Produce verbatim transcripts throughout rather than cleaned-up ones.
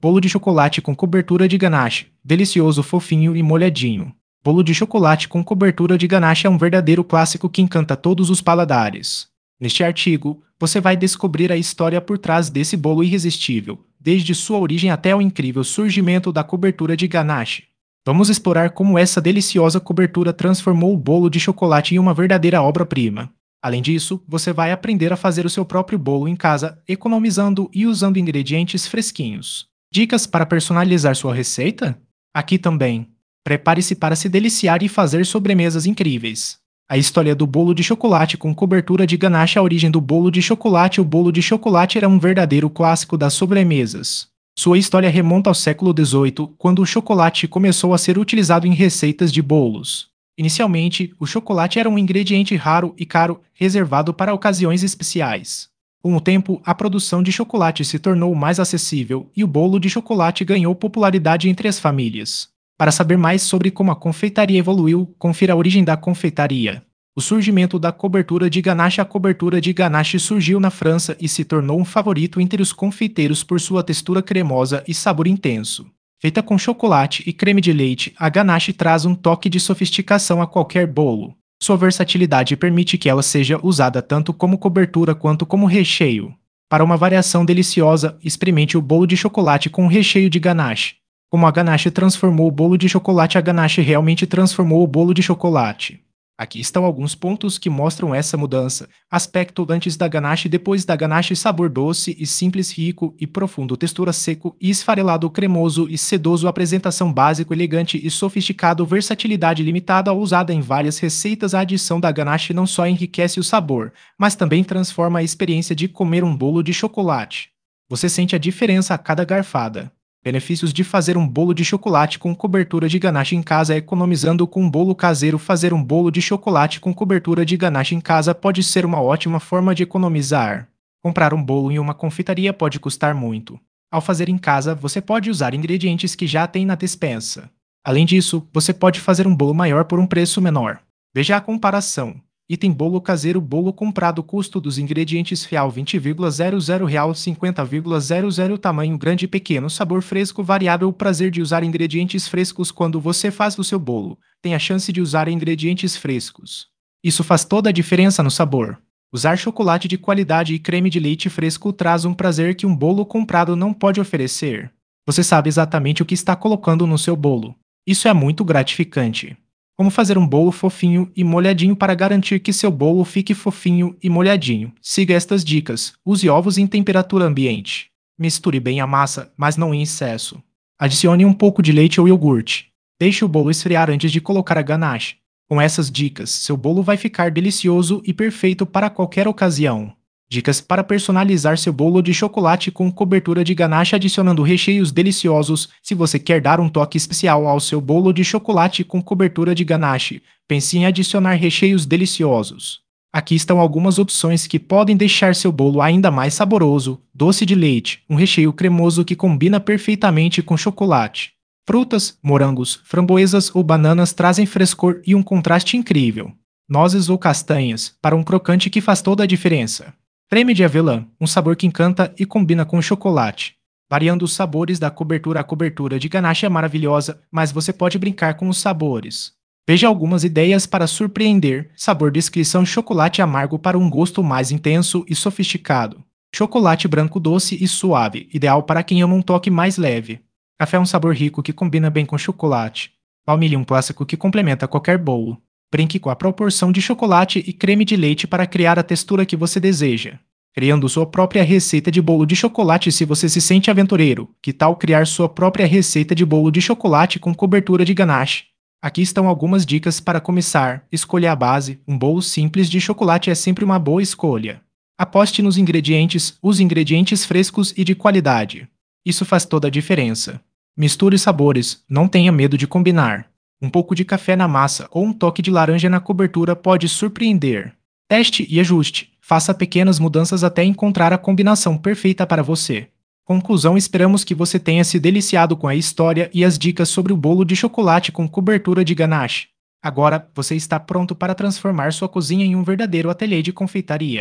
Bolo de chocolate com cobertura de ganache, delicioso, fofinho e molhadinho. Bolo de chocolate com cobertura de ganache é um verdadeiro clássico que encanta todos os paladares. Neste artigo, você vai descobrir a história por trás desse bolo irresistível, desde sua origem até o incrível surgimento da cobertura de ganache. Vamos explorar como essa deliciosa cobertura transformou o bolo de chocolate em uma verdadeira obra-prima. Além disso, você vai aprender a fazer o seu próprio bolo em casa, economizando e usando ingredientes fresquinhos. Dicas para personalizar sua receita? Aqui também. Prepare-se para se deliciar e fazer sobremesas incríveis. A história do bolo de chocolate com cobertura de ganache. A origem do bolo de chocolate. O bolo de chocolate era um verdadeiro clássico das sobremesas. Sua história remonta ao século dezoito, quando o chocolate começou a ser utilizado em receitas de bolos. Inicialmente, o chocolate era um ingrediente raro e caro, reservado para ocasiões especiais. Com o tempo, a produção de chocolate se tornou mais acessível e o bolo de chocolate ganhou popularidade entre as famílias. Para saber mais sobre como a confeitaria evoluiu, confira a origem da confeitaria. O surgimento da cobertura de ganache. A cobertura de ganache surgiu na França e se tornou um favorito entre os confeiteiros por sua textura cremosa e sabor intenso. Feita com chocolate e creme de leite, a ganache traz um toque de sofisticação a qualquer bolo. Sua versatilidade permite que ela seja usada tanto como cobertura quanto como recheio. Para uma variação deliciosa, experimente o bolo de chocolate com recheio de ganache. Como a ganache transformou o bolo de chocolate. A ganache realmente transformou o bolo de chocolate. Aqui estão alguns pontos que mostram essa mudança. Aspecto antes da ganache e depois da ganache. Sabor doce e simples, rico e profundo. Textura seco e esfarelado, cremoso e sedoso. Apresentação básico, elegante e sofisticado. Versatilidade limitada, usada em várias receitas. A adição da ganache não só enriquece o sabor, mas também transforma a experiência de comer um bolo de chocolate. Você sente a diferença a cada garfada. Benefícios de fazer um bolo de chocolate com cobertura de ganache em casa. Economizando com um bolo caseiro. Fazer um bolo de chocolate com cobertura de ganache em casa pode ser uma ótima forma de economizar. Comprar um bolo em uma confeitaria pode custar muito. Ao fazer em casa, você pode usar ingredientes que já tem na despensa. Além disso, você pode fazer um bolo maior por um preço menor. Veja a comparação. Item bolo caseiro. Bolo comprado. Custo dos ingredientes real vinte vírgula zero zero real cinquenta vírgula zero zero. Tamanho grande e pequeno. Sabor fresco variável. O prazer de usar ingredientes frescos. Quando você faz o seu bolo, tem a chance de usar ingredientes frescos. Isso faz toda a diferença no sabor. Usar chocolate de qualidade e creme de leite fresco traz um prazer que um bolo comprado não pode oferecer. Você sabe exatamente o que está colocando no seu bolo. Isso é muito gratificante. Como fazer um bolo fofinho e molhadinho. Para garantir que seu bolo fique fofinho e molhadinho, siga estas dicas. Use ovos em temperatura ambiente. Misture bem a massa, mas não em excesso. Adicione um pouco de leite ou iogurte. Deixe o bolo esfriar antes de colocar a ganache. Com essas dicas, seu bolo vai ficar delicioso e perfeito para qualquer ocasião. Dicas para personalizar seu bolo de chocolate com cobertura de ganache. Adicionando recheios deliciosos. Se você quer dar um toque especial ao seu bolo de chocolate com cobertura de ganache, pense em adicionar recheios deliciosos. Aqui estão algumas opções que podem deixar seu bolo ainda mais saboroso. Doce de leite, um recheio cremoso que combina perfeitamente com chocolate. Frutas, morangos, framboesas ou bananas trazem frescor e um contraste incrível. Nozes ou castanhas, para um crocante que faz toda a diferença. Creme de avelã, um sabor que encanta e combina com chocolate. Variando os sabores da cobertura. A cobertura de ganache é maravilhosa, mas você pode brincar com os sabores. Veja algumas ideias para surpreender. Sabor. Descrição: chocolate amargo para um gosto mais intenso e sofisticado. Chocolate branco doce e suave, ideal para quem ama um toque mais leve. Café, um sabor rico que combina bem com chocolate. Baunilha, um clássico que complementa qualquer bolo. Brinque com a proporção de chocolate e creme de leite para criar a textura que você deseja. Criando sua própria receita de bolo de chocolate. Se você se sente aventureiro, que tal criar sua própria receita de bolo de chocolate com cobertura de ganache? Aqui estão algumas dicas para começar. Escolha a base. Um bolo simples de chocolate é sempre uma boa escolha. Aposte nos ingredientes. Use ingredientes frescos e de qualidade. Isso faz toda a diferença. Misture sabores. Não tenha medo de combinar. Um pouco de café na massa ou um toque de laranja na cobertura pode surpreender. Teste e ajuste. Faça pequenas mudanças até encontrar a combinação perfeita para você. Conclusão: esperamos que você tenha se deliciado com a história e as dicas sobre o bolo de chocolate com cobertura de ganache. Agora, você está pronto para transformar sua cozinha em um verdadeiro ateliê de confeitaria.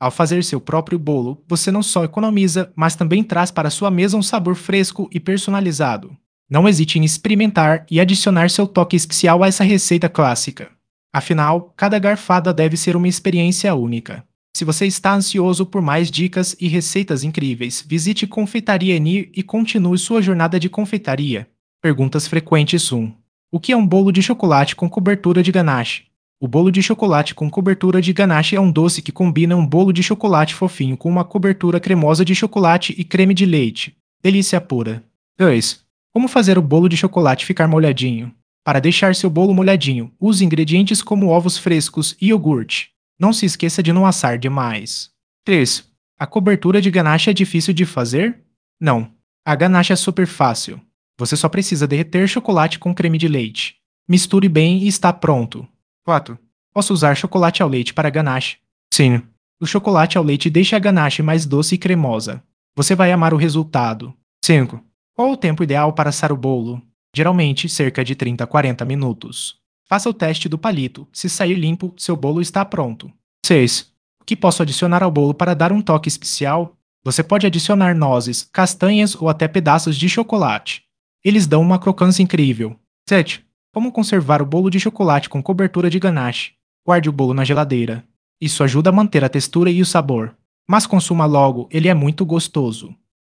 Ao fazer seu próprio bolo, você não só economiza, mas também traz para sua mesa um sabor fresco e personalizado. Não hesite em experimentar e adicionar seu toque especial a essa receita clássica. Afinal, cada garfada deve ser uma experiência única. Se você está ansioso por mais dicas e receitas incríveis, visite Confeitaria Enir e continue sua jornada de confeitaria. Perguntas frequentes um. O que é um bolo de chocolate com cobertura de ganache? O bolo de chocolate com cobertura de ganache é um doce que combina um bolo de chocolate fofinho com uma cobertura cremosa de chocolate e creme de leite. Delícia pura. dois. Como fazer o bolo de chocolate ficar molhadinho? Para deixar seu bolo molhadinho, use ingredientes como ovos frescos e iogurte. Não se esqueça de não assar demais. três. A cobertura de ganache é difícil de fazer? Não. A ganache é super fácil. Você só precisa derreter chocolate com creme de leite. Misture bem e está pronto. quatro. Posso usar chocolate ao leite para ganache? Sim. O chocolate ao leite deixa a ganache mais doce e cremosa. Você vai amar o resultado. cinco. Qual o tempo ideal para assar o bolo? Geralmente, cerca de trinta a quarenta minutos. Faça o teste do palito. Se sair limpo, seu bolo está pronto. seis. O que posso adicionar ao bolo para dar um toque especial? Você pode adicionar nozes, castanhas ou até pedaços de chocolate. Eles dão uma crocância incrível. sete. Como conservar o bolo de chocolate com cobertura de ganache? Guarde o bolo na geladeira. Isso ajuda a manter a textura e o sabor. Mas consuma logo, ele é muito gostoso.